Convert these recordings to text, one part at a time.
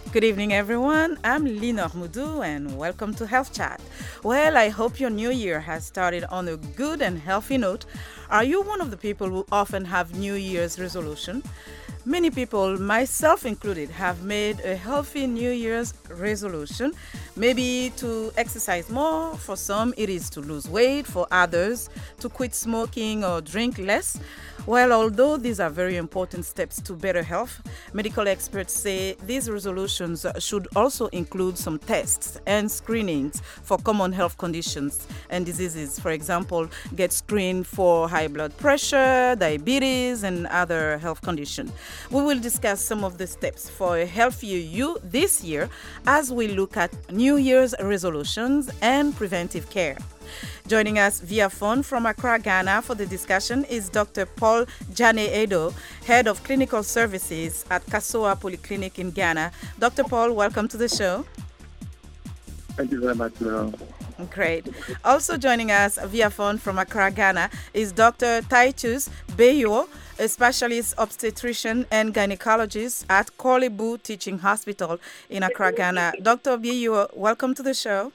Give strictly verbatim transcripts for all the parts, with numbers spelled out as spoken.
Good evening, everyone. I'm Linor Moudou, and welcome to Health Chat. Well, I hope your new year has started on a good and healthy note. Are you one of the people who often have New Year's resolution? Many people, myself included, have made a healthy New Year's resolution. Maybe to exercise more. For some, it is to lose weight. For others, to quit smoking or drink less. Well, although these are very important steps to better health, medical experts say these resolutions should also include some tests and screenings for common health conditions and diseases. For example, get screened for high blood pressure, diabetes, and other health conditions. We will discuss some of the steps for a healthier you this year as we look at New Year's resolutions and preventive care. Joining us via phone from Accra, Ghana for the discussion is Doctor Paul Jane Edo, Head of Clinical Services at Kasoa Polyclinic in Ghana. Doctor Paul, welcome to the show. Thank you very much, Laura. Great. Also joining us via phone from Accra, Ghana is Doctor Titus Beyo, a specialist obstetrician and gynecologist at Korle-Bu Teaching Hospital in Accra, Ghana. Doctor Beyo, welcome to the show.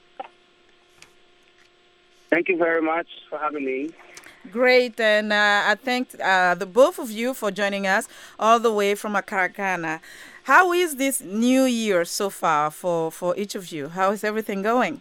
Thank you very much for having me. Great, and uh, I thank uh, the both of you for joining us all the way from Accra, Ghana. How is this new year so far for, for each of you? How is everything going?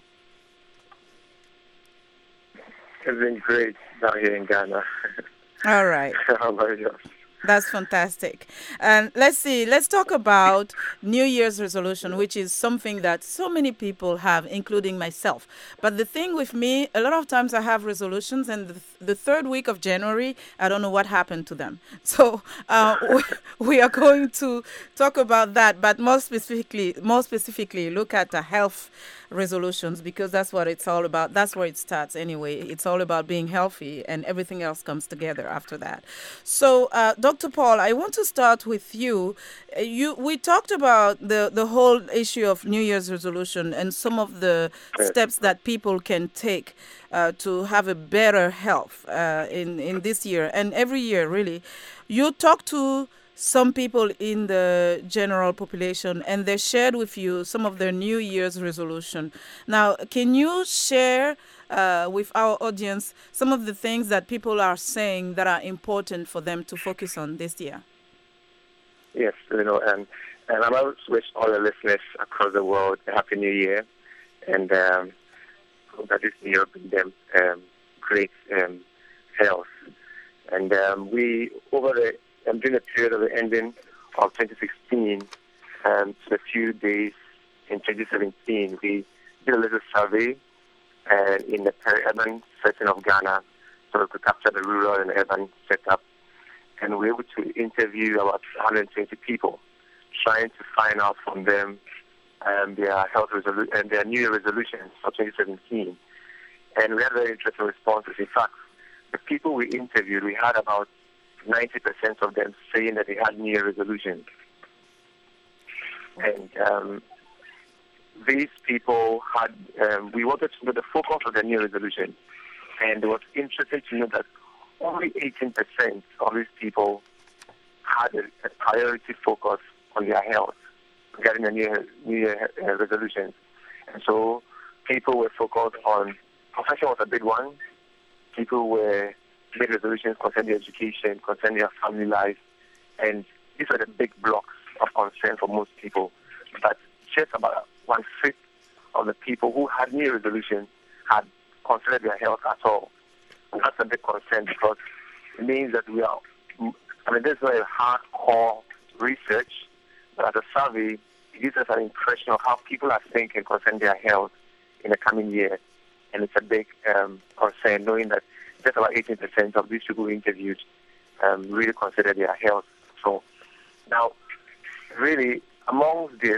It's been great down here in Ghana. All right. How about yours? That's fantastic. And let's see, let's talk about New Year's resolution, which is something that so many people have, including myself. But the thing with me, a lot of times I have resolutions, and the, the third week of January, I don't know what happened to them. So uh, we, we are going to talk about that, but more specifically, more specifically, look at the health resolutions, because that's what it's all about. That's where it starts anyway. It's all about being healthy, and everything else comes together after that. So, uh, Doctor Paul, I want to start with you. Uh, You we talked about the the whole issue of New Year's resolution and some of the Yes. steps that people can take uh, to have a better health uh, in in this year and every year, really. You talk to some people in the general population, and they shared with you some of their New Year's resolution. Now, can you share uh, with our audience some of the things that people are saying that are important for them to focus on this year? Yes, you know, and, and I want to wish all the listeners across the world a Happy New Year, and um, hope that this year will bring them um, great um, health. And um, we, over the um, during the period of the ending of twenty sixteen and to a few days in twenty seventeen, we did a little survey uh, in the peri-urban setting of Ghana, so we could capture the rural and urban setup. And we were able to interview about one hundred twenty people, trying to find out from them um, their health resolu- and their New Year resolutions for twenty seventeen. And we had very interesting responses. In fact, the people we interviewed, we had about ninety percent of them saying that they had New Year resolutions. And um, these people had, um, we wanted to know the focus of the New Year resolution. And it was interesting to know that only eighteen percent of these people had a, a priority focus on their health regarding the New Year, New Year uh, resolutions. And so people were focused on, profession was a big one. People were made resolutions concerning their education, concerning their family life. And these are the big blocks of concern for most people. But just about one-fifth of the people who had New Year resolutions had considered their health at all. That's a big concern because it means that we are, I mean, this is not a hardcore research, but as a survey, it gives us an impression of how people are thinking concerning their health in the coming year. And it's a big um, concern knowing that just about eighteen percent of these people interviewed um, really consider their health. So now, really, amongst this,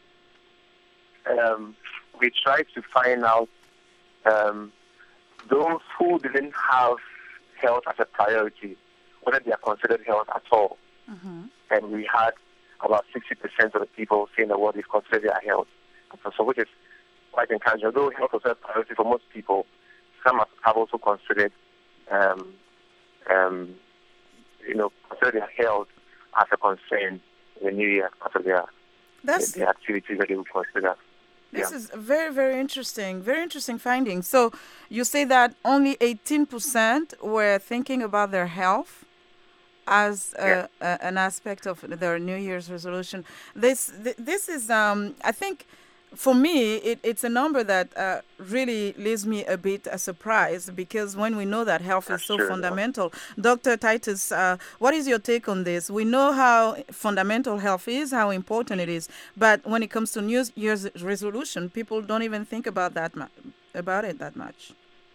um, we tried to find out um, those who didn't have health as a priority, whether they are considered health at all. Mm-hmm. And we had about sixty percent of the people saying that what is considered their health. So, so which is quite encouraging. Although health was a priority for most people, some have have also considered, um, um, you know, considered their health as a concern in the new year after their That's the, the activities that they would consider. This Yeah. is very, very interesting. Very interesting finding. So you say that only eighteen percent were thinking about their health as Yes. a, a, an aspect of their New Year's resolution. This th- this is, um, I think, for me, it, it's a number that uh, really leaves me a bit uh, surprised because when we know that health is That's so true. Yeah. fundamental, doctor Titus, uh, what is your take on this? We know how fundamental health is, how important it is, but when it comes to New Year's resolution, people don't even think about that mu- about it that much.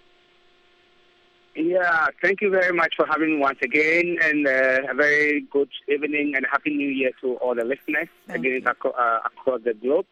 Yeah, thank you very much for having me once again, and uh, a very good evening and Happy New Year to all the listeners Thank again you. aco- uh, across the globe.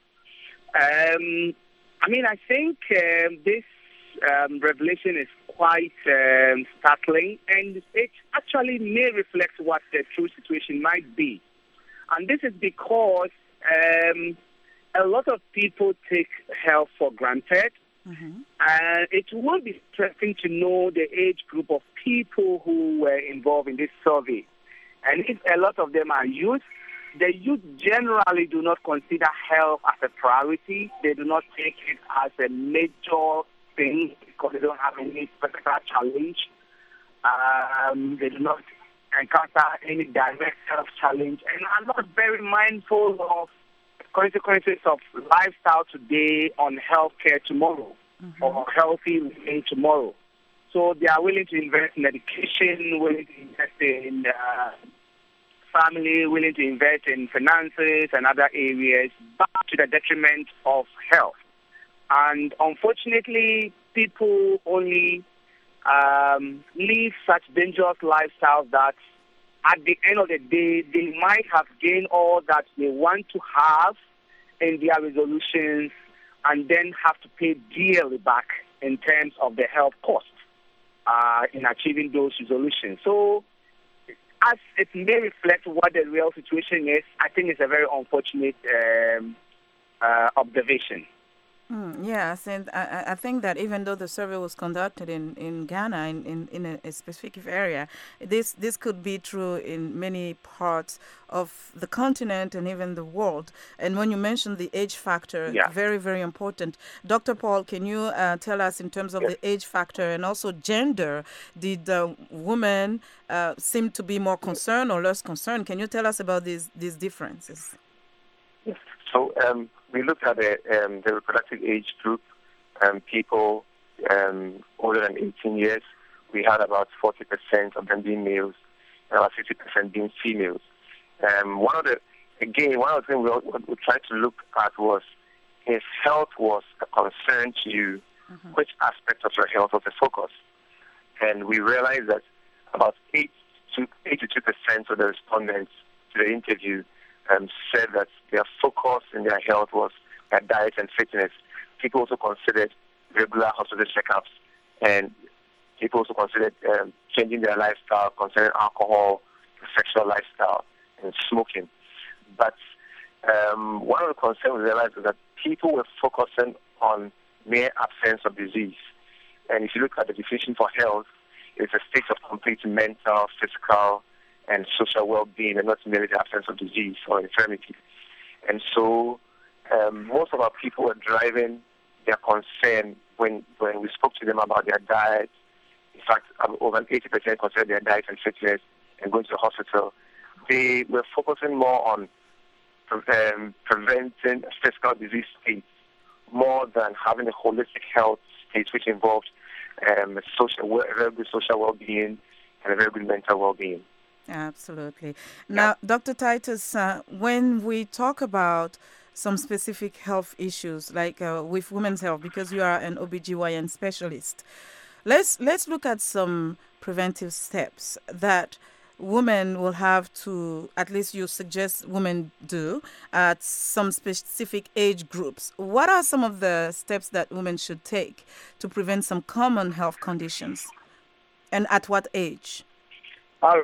Um, I mean, I think um, this um, revelation is quite um, startling, and it actually may reflect what the true situation might be. And this is because um, a lot of people take health for granted. Mhm. And it will be interesting to know the age group of people who were involved in this survey. And if a lot of them are youth, the youth generally do not consider health as a priority. They do not take it as a major thing because they don't have any particular challenge. Um, they do not encounter any direct health challenge and are not very mindful of consequences of lifestyle today on healthcare tomorrow or healthy living tomorrow. So they are willing to invest in education, willing to invest in uh, family, willing to invest in finances and other areas, but to the detriment of health. And unfortunately, people only um, live such dangerous lifestyles that at the end of the day, they might have gained all that they want to have in their resolutions and then have to pay dearly back in terms of the health cost uh, in achieving those resolutions. So as it may reflect what the real situation is, I think it's a very unfortunate um, uh, observation. Mm, yes, and I, I I think that even though the survey was conducted in, in Ghana, in, in, in a, a specific area, this this could be true in many parts of the continent and even the world. And when you mentioned the age factor, Yeah. very, very important. doctor Paul, can you uh, tell us in terms of Yes. the age factor and also gender, did uh, women uh, seem to be more concerned or less concerned? Can you tell us about these, these differences? So um, we looked at the, um, the reproductive age group, um, people um, older than eighteen years. We had about forty percent of them being males and about fifty percent being females. Um, one of the, again, one of the things we, what we tried to look at was if health was a concern to you, which aspect of your health was the focus? And we realized that about eight to eighty-two percent of the respondents to the interview um, said that their focus in their health was their diet and fitness. People also considered regular hospital checkups, and people also considered um, changing their lifestyle, concerning alcohol, sexual lifestyle, and smoking. But um, one of the concerns we realized is that people were focusing on mere absence of disease. And if you look at the definition for health, it's a state of complete mental, physical, and social well-being, and not merely the absence of disease or infirmity. And so um, most of our people were driving their concern when, when we spoke to them about their diet. In fact, over eighty percent considered their diet and fitness and going to the hospital. They were focusing more on um, preventing physical disease states more than having a holistic health state, which involved um, social, a very good social well-being and a very good mental well-being. Absolutely. Now, doctor Titus, uh, when we talk about some specific health issues, like uh, with women's health, because you are an O B G Y N specialist, let's let's look at some preventive steps that women will have to, at least you suggest women do, at some specific age groups. What are some of the steps that women should take to prevent some common health conditions, and at what age? Uh,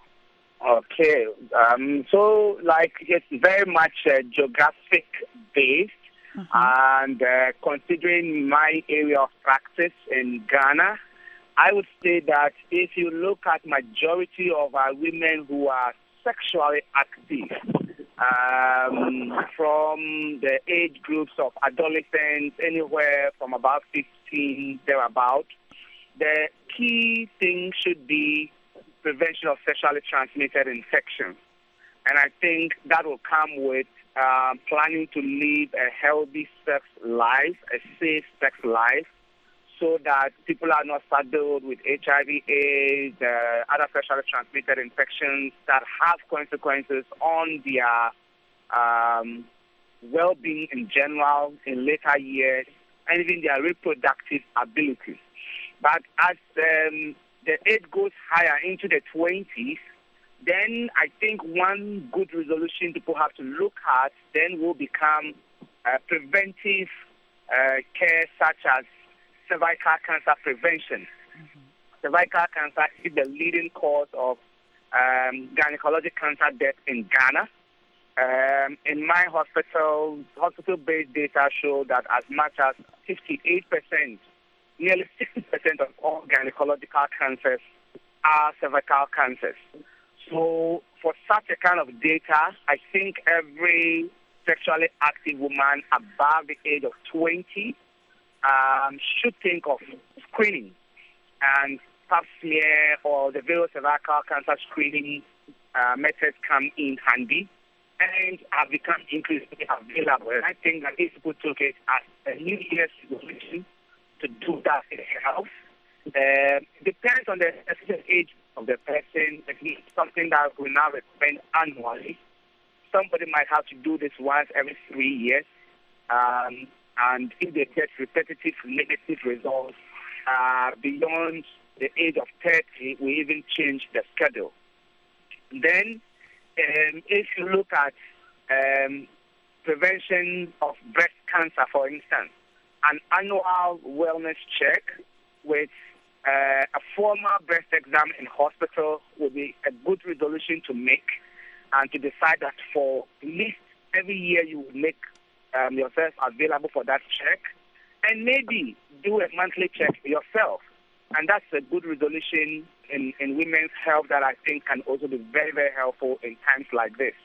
okay, um, so like it's very much uh, geographic based, and uh, considering my area of practice in Ghana, I would say that if you look at majority of our women who are sexually active, um, from the age groups of adolescents, anywhere from about fifteen, thereabout. The key thing should be prevention of sexually transmitted infections. And I think that will come with uh, planning to live a healthy sex life, a safe sex life, so that people are not saddled with H I V, AIDS, uh, other sexually transmitted infections that have consequences on their um, well-being in general in later years, and even their reproductive abilities. But as um, the age goes higher into the twenties, then I think one good resolution people have to look at then will become uh, preventive uh, care, such as cervical cancer prevention. Mm-hmm. Cervical cancer is the leading cause of um, gynecologic cancer death in Ghana. Um, in my hospital, hospital-based data show that as much as fifty-eight percent, nearly sixty percent of all gynecological cancers are cervical cancers. So for such a kind of data, I think every sexually active woman above the age of twenty um, should think of screening, and pap smear or the various cervical cancer screening uh, methods come in handy and have become increasingly available. And I think that if people took it as a New Year's resolution to do that in health, uh, depends on the specific age of the person. It's something that we now recommend annually. Somebody might have to do this once every three years. Um, and if they get repetitive negative results uh, beyond the age of thirty, we even change the schedule. Then, um, if you look at um, prevention of breast cancer, for instance, an annual wellness check with uh, a formal breast exam in hospital would be a good resolution to make, and to decide that for at least every year you would make um, yourself available for that check, and maybe do a monthly check yourself. And that's a good resolution in, in women's health that I think can also be very, very helpful in times like this.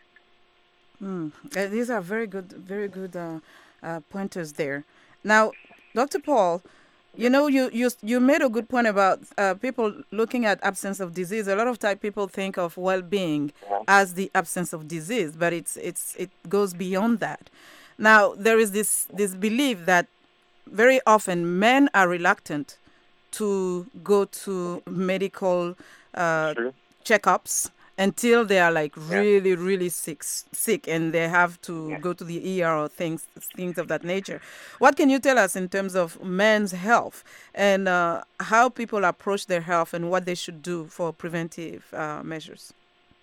Mm. Uh, these are very good, very good uh, uh, pointers there. Now, Doctor Paul, you know, you, you you made a good point about uh, people looking at absence of disease. A lot of time people think of well-being as the absence of disease, but it's it's it goes beyond that. Now, there is this this belief that very often men are reluctant to go to medical uh, checkups until they are like really, really sick, sick, and they have to go to the E R or things, things of that nature. What can you tell us in terms of men's health and uh, how people approach their health and what they should do for preventive uh, measures?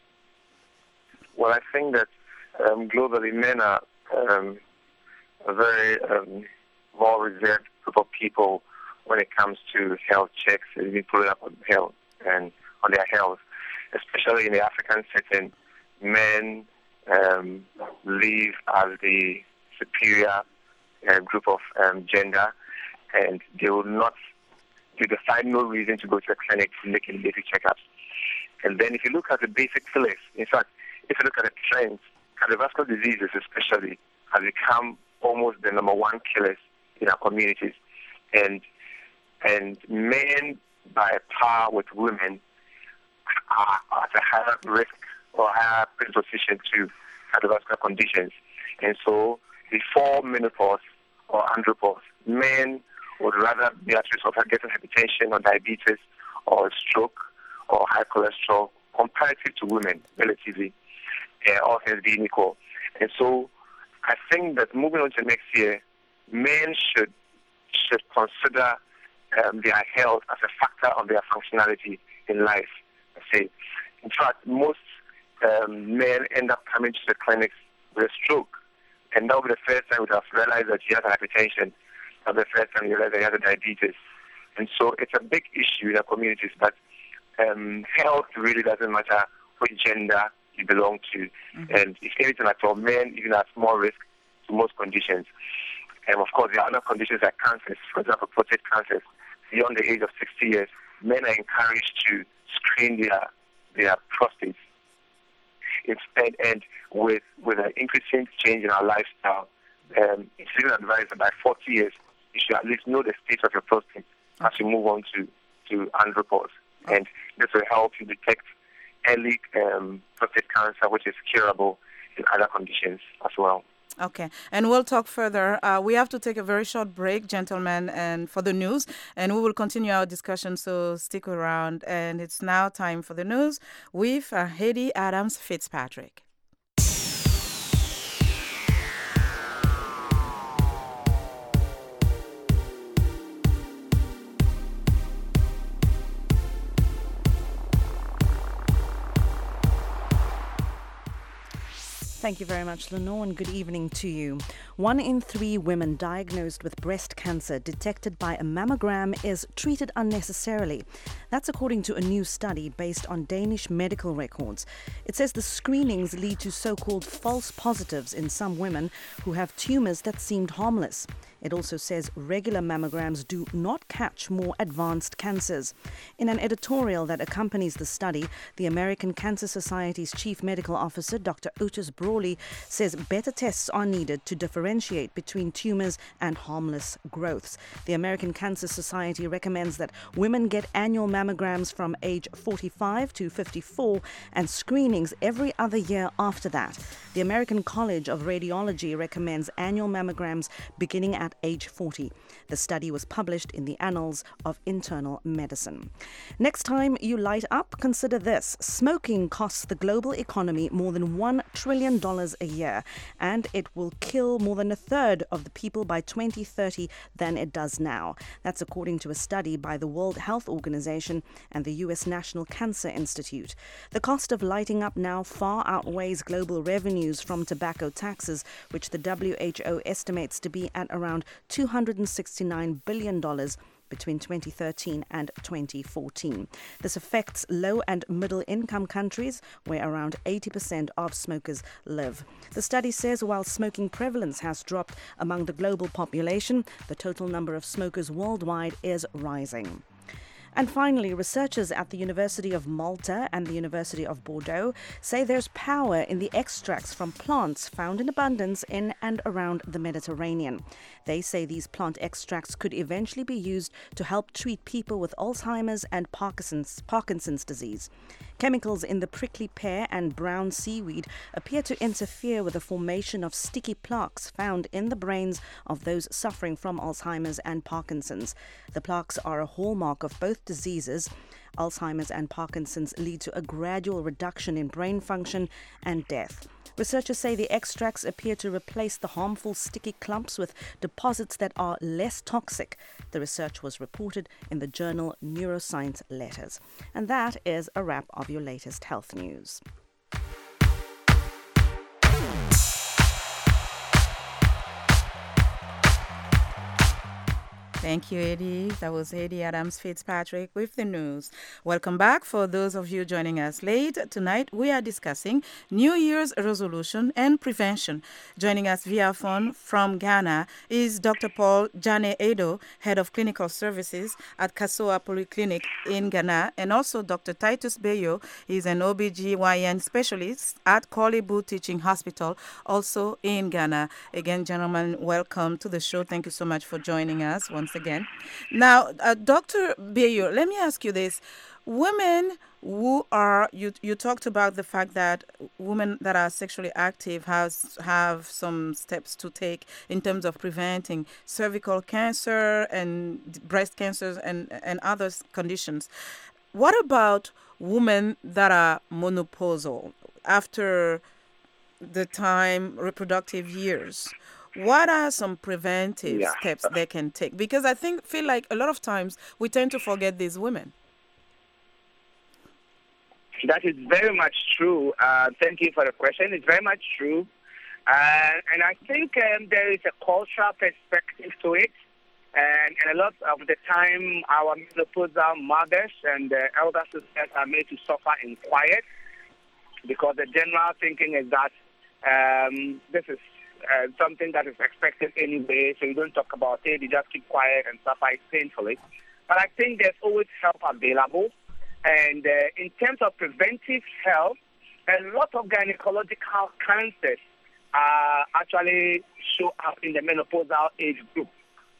Well, I think that um, globally men are um, a very um, more reserved group of people when it comes to health checks and being followed up on health and on their health. Especially in the African setting, men um, live as the superior uh, group of um, gender, and they will not, they will find no reason to go to a clinic to make any basic checkups. And then if you look at the basic killers, in fact, if you look at the trends, cardiovascular diseases especially have become almost the number one killers in our communities. And and men, by par with women, are at a higher risk or higher predisposition to cardiovascular conditions. And so before menopause or andropause, men would rather be at risk of getting hypertension or diabetes or stroke or high cholesterol comparative to women, relatively, uh, all things being equal. And so I think that moving on to next year, men should should consider um, their health as a factor of their functionality in life. Say, in fact, most um, men end up coming to the clinics with a stroke, and that will be the first time we have realized that he has hypertension. That will be the first time we realize that he has a diabetes. And so it's a big issue in our communities, but um, health really doesn't matter which gender you belong to. Mm-hmm. And if anything at all, men even have more risk to most conditions. And of course, there are other conditions like cancers, for example, prostate cancers. Beyond the age of sixty years, men are encouraged to screen their their prostates. instead, and with with an increasing change in our lifestyle, um, it's even advised that by forty years, you should at least know the state of your prostate as you move on to, to andropause. Oh. And this will help you detect early um, prostate cancer, which is curable in other conditions as well. Okay, and we'll talk further. Uh, we have to take a very short break, gentlemen, and for the news, and we will continue our discussion, so stick around. And it's now time for the news with uh, Hedy Adams Fitzpatrick. Thank you very much, Lenore, and good evening to you. One in three women diagnosed with breast cancer detected by a mammogram is treated unnecessarily. That's according to a new study based on Danish medical records. It says the screenings lead to so-called false positives in some women who have tumors that seemed harmless. It also says regular mammograms do not catch more advanced cancers. In an editorial that accompanies the study, the American Cancer Society's chief medical officer, Doctor Otis Brawley, says better tests are needed to differentiate between tumors and harmless growths. The American Cancer Society recommends that women get annual mammograms from age forty-five to fifty-four and screenings every other year after that. The American College of Radiology recommends annual mammograms beginning at age forty. The study was published in the Annals of Internal Medicine. Next time you light up, consider this. Smoking costs the global economy more than one trillion dollars a year, and it will kill more than a third of the people by twenty thirty than it does now. That's according to a study by the World Health Organization and the U S National Cancer Institute. The cost of lighting up now far outweighs global revenues from tobacco taxes, which the W H O estimates to be at around two hundred sixty-nine billion dollars between twenty thirteen and twenty fourteen. This affects low and middle income countries where around eighty percent of smokers live. The study says while smoking prevalence has dropped among the global population, the total number of smokers worldwide is rising. And finally, researchers at the University of Malta and the University of Bordeaux say there's power in the extracts from plants found in abundance in and around the Mediterranean. They say these plant extracts could eventually be used to help treat people with Alzheimer's and Parkinson's, Parkinson's disease. Chemicals in the prickly pear and brown seaweed appear to interfere with the formation of sticky plaques found in the brains of those suffering from Alzheimer's and Parkinson's. The plaques are a hallmark of both diseases. Alzheimer's and Parkinson's lead to a gradual reduction in brain function and death. Researchers say the extracts appear to replace the harmful sticky clumps with deposits that are less toxic. The research was reported in the journal Neuroscience Letters. And that is a wrap of your latest health news. Thank you, Hedy. That was Hedy Adams Fitzpatrick with the news. Welcome back. For those of you joining us late, tonight we are discussing New Year's resolution and prevention. Joining us via phone from Ghana is Doctor Paul Jane Edo, Head of Clinical Services at Kasoa Polyclinic in Ghana, and also Doctor Titus Bayo is an O B G Y N specialist at Korle-Bu Teaching Hospital, also in Ghana. Again, gentlemen, welcome to the show. Thank you so much for joining us once again. Now, uh, Doctor Bayo, let me ask you this. Women who are, you you talked about the fact that women that are sexually active has have some steps to take in terms of preventing cervical cancer and breast cancers and, and other conditions. What about women that are menopausal after the time reproductive years? What are some preventive yeah. steps they can take? Because I think feel like a lot of times we tend to forget these women. That is very much true. Uh, thank you for the question. It's very much true. Uh, and I think um, there is a cultural perspective to it. And, and a lot of the time, our menopausal mothers and uh, elder sisters are made to suffer in quiet because the general thinking is that um, this is Uh, something that is expected anyway, so you don't talk about it, you just keep quiet and suffer it painfully. But I think there's always help available. And uh, in terms of preventive health, a lot of gynecological cancers uh, actually show up in the menopausal age group.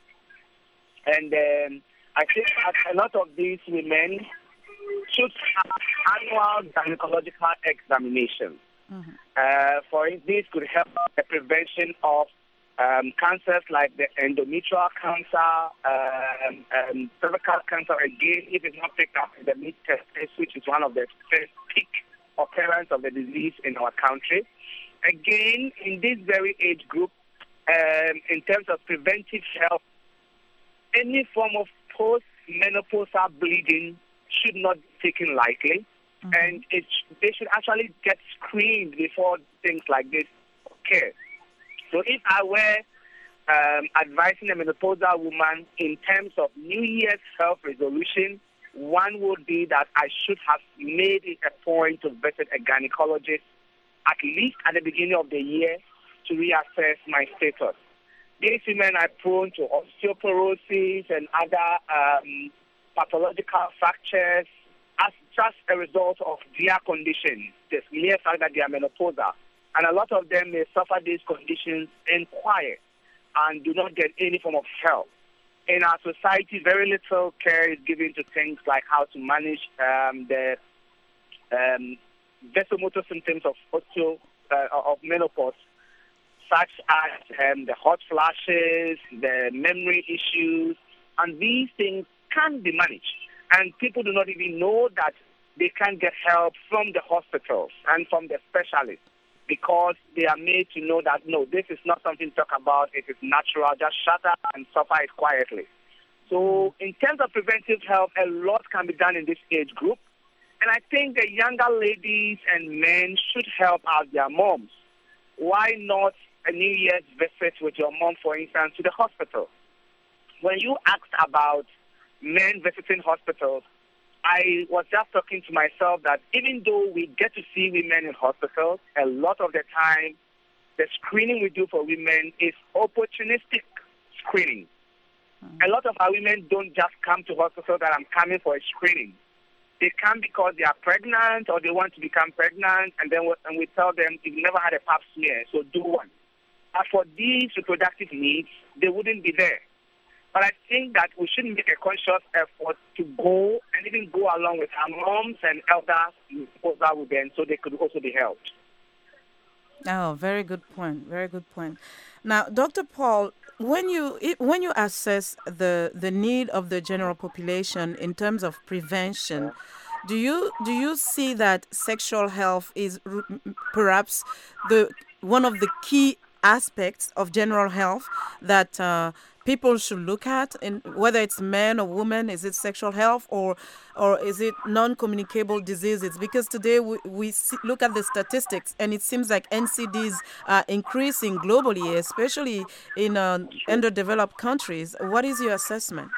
And um, I think that a lot of these women should have annual gynecological examinations. Mm-hmm. Uh, for this could help the prevention of um, cancers like the endometrial cancer, um, um, cervical cancer, again, if it's not picked up in the mid-testes, which is one of the first peak occurrence of the disease in our country. Again, in this very age group, um, in terms of preventive health, any form of post-menopausal bleeding should not be taken lightly. Mm-hmm. And it, they should actually get screened before things like this occur. So if I were um, advising a menopausal woman in terms of New Year's health resolution, one would be that I should have made it a point to visit a gynecologist at least at the beginning of the year to reassess my status. These women are prone to osteoporosis and other um, pathological fractures as just a result of their conditions, the mere fact that they are menopausal. And a lot of them may suffer these conditions in quiet and do not get any form of help. In our society, very little care is given to things like how to manage um, the um, vasomotor symptoms of osteo, uh, of menopause, such as um, the hot flashes, the memory issues, and these things can be managed. And people do not even know that they can get help from the hospitals and from the specialists, because they are made to know that, no, this is not something to talk about, it is natural, just shut up and suffer it quietly. So in terms of preventive health, a lot can be done in this age group. And I think the younger ladies and men should help out their moms. Why not a New Year's visit with your mom, for instance, to the hospital? When you asked about men visiting hospitals, I was just talking to myself that even though we get to see women in hospitals, a lot of the time, the screening we do for women is opportunistic screening. Mm-hmm. A lot of our women don't just come to hospital that I'm coming for a screening. They come because they are pregnant or they want to become pregnant, and then we, and we tell them, you've never had a pap smear, so do one. But for these reproductive needs, they wouldn't be there. But I think that we should make a conscious effort to go and even go along with our moms and elders with them so they could also be helped. Oh, very good point. Very good point. Now, Doctor Paul, when you when you assess the the need of the general population in terms of prevention, do you do you see that sexual health is r- perhaps the one of the key aspects of general health that uh, people should look at, in whether it's men or women? Is it sexual health or or is it non-communicable diseases? Because today we, we see, look at the statistics, and it seems like N C Ds are increasing globally, especially in uh, underdeveloped countries. What is your assessment?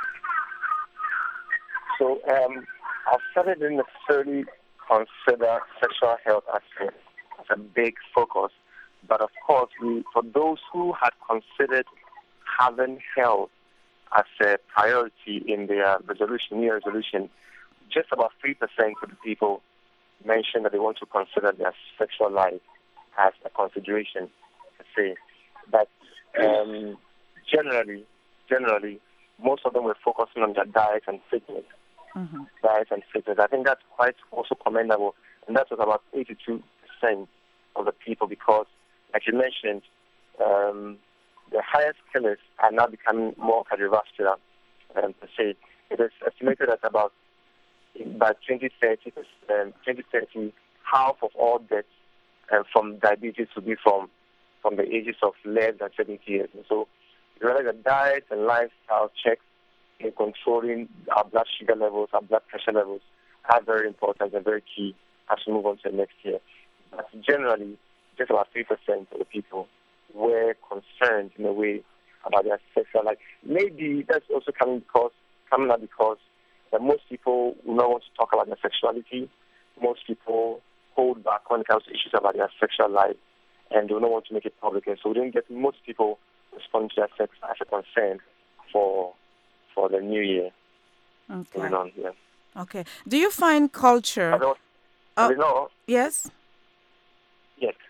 So um, I've started didn't necessarily consider sexual health as a, as a big focus, but of course, we, for those who had considered having health as a priority in their resolution, year resolution, just about three percent of the people mentioned that they want to consider their sexual life as a consideration, to say. But um, generally, generally, most of them were focusing on their diet and fitness. Mm-hmm. Diet and fitness. I think that's quite also commendable, and that was about eighty-two percent of the people, because, like you mentioned, um, the highest killers are now becoming more cardiovascular, um, per se. It is estimated that about by twenty thirty, um, twenty thirty, half of all deaths um, from diabetes will be from from the ages of less than seventy years. And so, rather the diet and lifestyle checks in controlling our blood sugar levels, our blood pressure levels, are very important and very key as we move on to the next year. But generally, just about three percent of the people were concerned in a way about their sexual life. Maybe that's also coming because coming up because that most people will not want to talk about their sexuality. Most people hold back when it comes to issues about their sexual life, and do not want to make it public. And so we didn't get most people respond to their sex as a concern for for the new year. Okay. Going on here. Okay. Do you find culture? I don't, uh, you know, yes.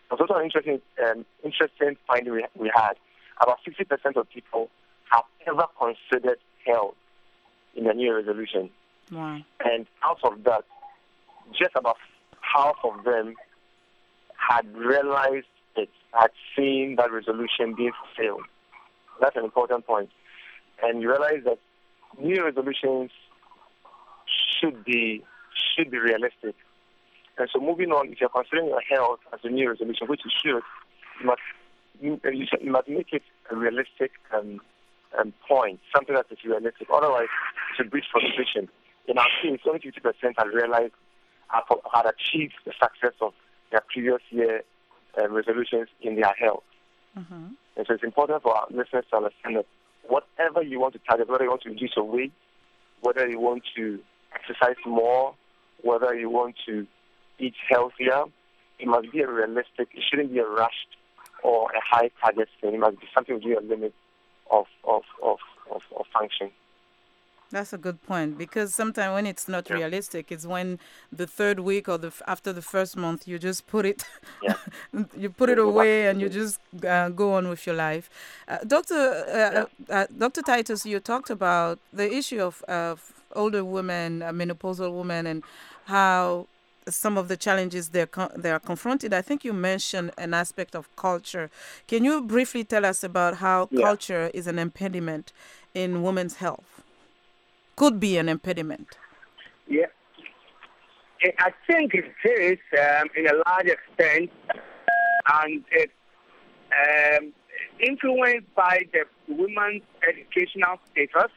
was also an interesting, um, interesting finding we, we had. About sixty percent of people have ever considered health in their New Year resolution. Wow. And out of that, just about half of them had realized it, had seen that resolution being fulfilled. That's an important point. And you realize that New Year resolutions should be should be realistic. And so moving on, if you're considering your health as a New Year resolution, which you should, you must you, you, should, you must make it a realistic um, um, point, something that is realistic. Otherwise, you should reach frustration. In our case, only fifty percent had realized, uh, had achieved the success of their previous year uh, resolutions in their health. Mm-hmm. And so it's important for our listeners to understand that whatever you want to target, whether you want to reduce your weight, whether you want to exercise more, whether you want to eat healthier, it must be a realistic, it shouldn't be a rushed or a high target thing. It must be something within a limit of, of, of, of, of function. That's a good point, because sometimes when it's not Yeah. realistic, it's when the third week or the f- after the first month you just put it, Yeah. you put it away and you just uh, go on with your life. Uh, Doctor uh, uh, Doctor Titus, you talked about the issue of uh, older women, uh, menopausal women, and how some of the challenges they're con- they are confronted. I think you mentioned an aspect of culture. Can you briefly tell us about how Yeah. culture is an impediment in women's health? Could be an impediment. Yeah. I I think it is um, in a large extent, and it's um, influenced by the women's educational status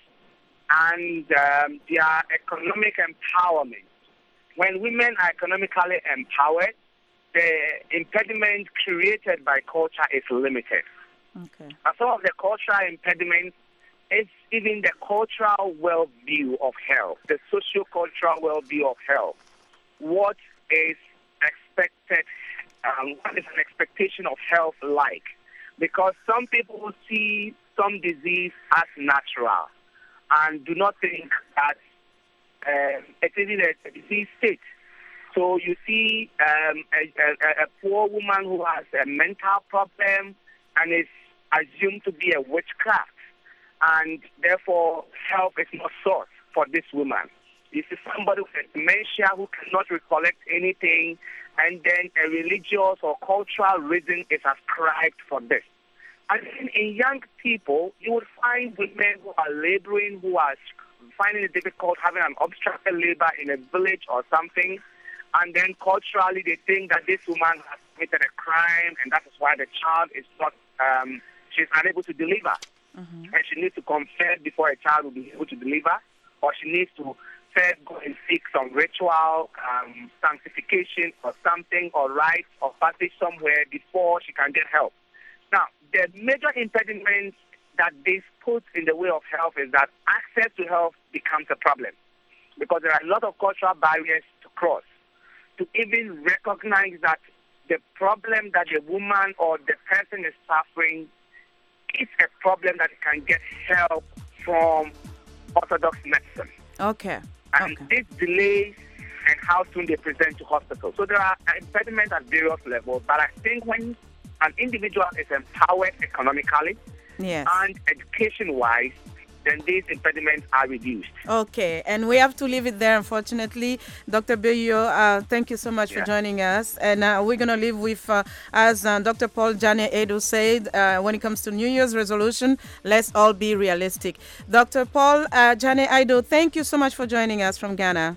and um, their economic empowerment. When women are economically empowered, the impediment created by culture is limited. Okay. And some of the cultural impediments is even the cultural well-being of health, the socio-cultural well-being of health. What is expected, um, what is an expectation of health like? Because some people see some disease as natural and do not think that um, it is a, a disease state. So you see um, a, a, a poor woman who has a mental problem and is assumed to be a witchcraft, and therefore help is not sought for this woman. You see somebody with dementia who cannot recollect anything, and then a religious or cultural reason is ascribed for this. And in, in young people, you would find women who are laboring, who are finding it difficult having an obstructed labor in a village or something, and then culturally they think that this woman has committed a crime, and that is why the child is not, um, she's unable to deliver. Mm-hmm. And she needs to confess before a child will be able to deliver, or she needs to first go and seek some ritual um, sanctification or something, or rites or passage somewhere before she can get help. Now, the major impediment that this puts in the way of health is that access to health becomes a problem, because there are a lot of cultural barriers to cross to even recognize that the problem that the woman or the person is suffering is a problem that can get help from orthodox medicine. Okay. And okay. this delays and how soon they present to hospital. So there are impediments at various levels, but I think when an individual is empowered economically yes. and education-wise, then these impediments are reduced. Okay, and we have to leave it there, unfortunately. Doctor Beyo, uh, thank you so much yeah. for joining us. And uh, we're going to leave with, uh, as uh, Doctor Paul Jane Edo said, uh, when it comes to New Year's resolution, let's all be realistic. Doctor Paul uh, Jane Edo, thank you so much for joining us from Ghana.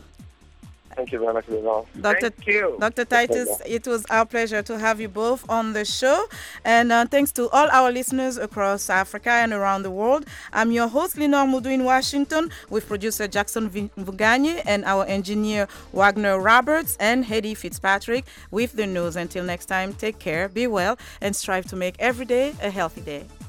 Thank you very much, Lizelle. Doctor Thank you. Doctor Titus, it was our pleasure to have you both on the show. And uh, thanks to all our listeners across Africa and around the world. I'm your host, Lenore Mudu in Washington, with producer Jackson Vuganye and our engineer Wagner Roberts and Hedy Fitzpatrick with the news. Until next time, take care, be well, and strive to make every day a healthy day.